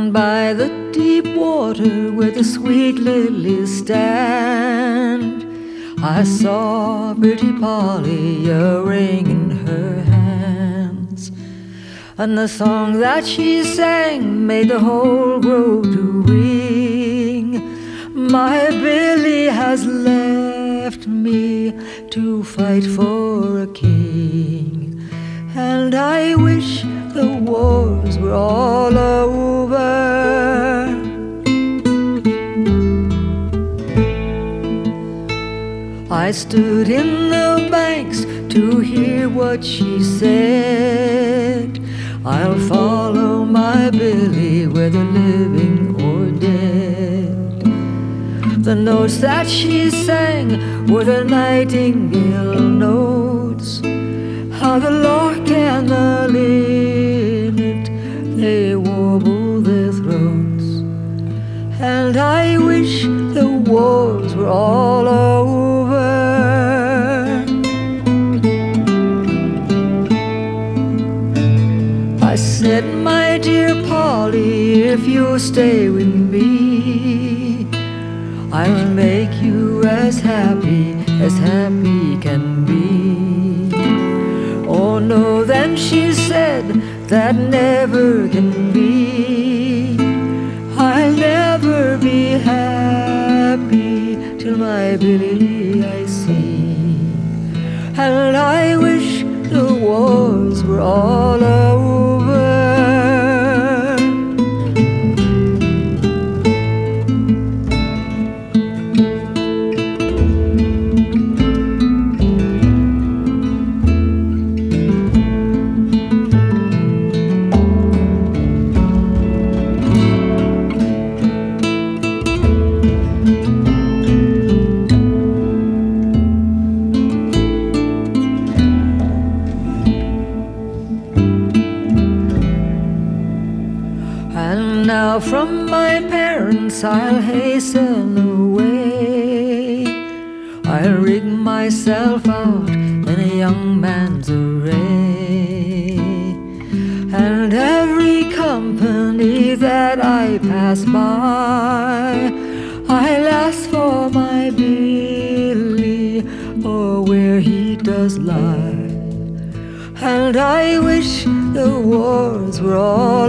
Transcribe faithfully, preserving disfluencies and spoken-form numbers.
And by the deep water where the sweet lilies stand, I saw pretty Polly, a ring in her hands. And the song that she sang made the whole grove to ring. My Billy has left me to fight for a king, and I wish the wars were all over. I stood in the banks to hear what she said. I'll follow my Billy, whether living or dead. The notes that she sang were the nightingale notes, how the lark and the linnet, they warble their throats. And I wish the wars were all over. I said, my dear Polly, if you'll stay with me, I'll make you as happy as happy can be. Oh no, then she said, that never can be. I'll never be happy till my Billy I see. And I wish the wars were all over. And now from my parents I'll hasten away. I'll rig myself out in a young man's array, and every company that I pass by, I'll ask for my Billy, or where he does lie. And I wish the wars were all